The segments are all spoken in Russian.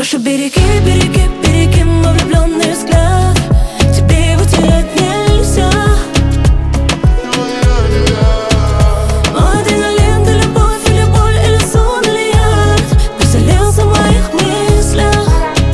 Прошу, береги, береги, береги мой влюбленный взгляд. Тебе его терять нельзя. Мой адреналин, ты любовь или боль, или сон, или яд поселился в моих мыслях.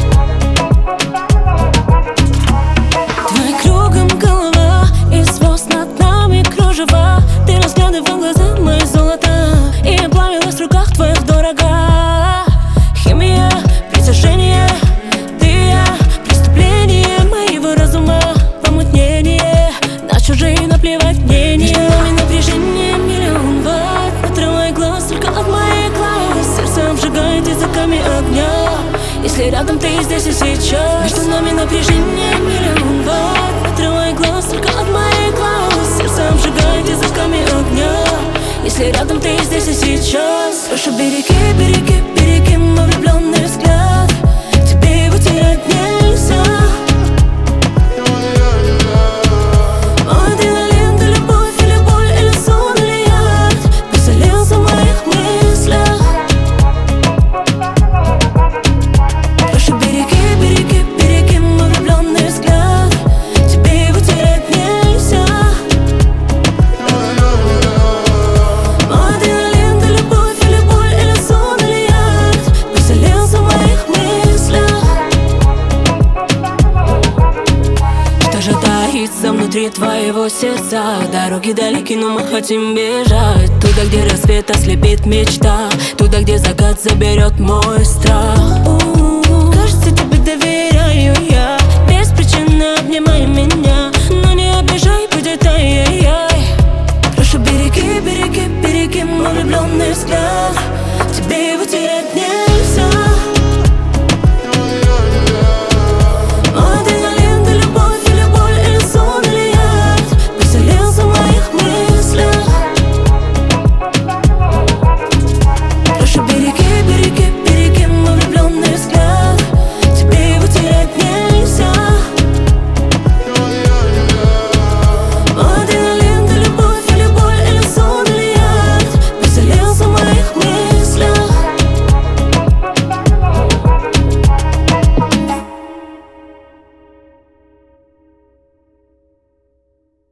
Твои кругом голова и звезд над нами кружева. Ты разглядывал глаза мои золота, и я плавилась в руках твоих дорога. Химия, притяжение, ты и я, преступление моего разума, помутнение, на чужие наплевать мнение. Между нами напряжение миллион ватт, отрывай глаз только от моих глаз. Сердце обжигает языками огня, если рядом ты здесь и сейчас. Между нами напряжение миллион ватт, отрывай глаз только от моих глаз. Сердце обжигает языками огня, если рядом ты здесь и сейчас. Прошу, береги, береги, береги мой влюбленный взгляд. Тебе его терять нельзя. Мой адреналин, ты любовь или боль, или сон, или яд поселился в моих мыслях. Прошу, береги, береги, береги мой влюбленный взгляд. Тебе его терять нельзя. Мой адреналин, ты любовь или боль, или сон, или яд поселился в моих мыслях. Что же таится внутри твоего сердца? Дороги далеки, но мы хотим бежать туда, где рассвет ослепит мечта, туда, где закат заберет мой страх. Кажется, тебе доверяю я, без причины обнимай меня, но не обижай, будет ай-яй-яй. Прошу, береги, береги, береги мой влюбленный взгляд. Тебе его терять нельзя.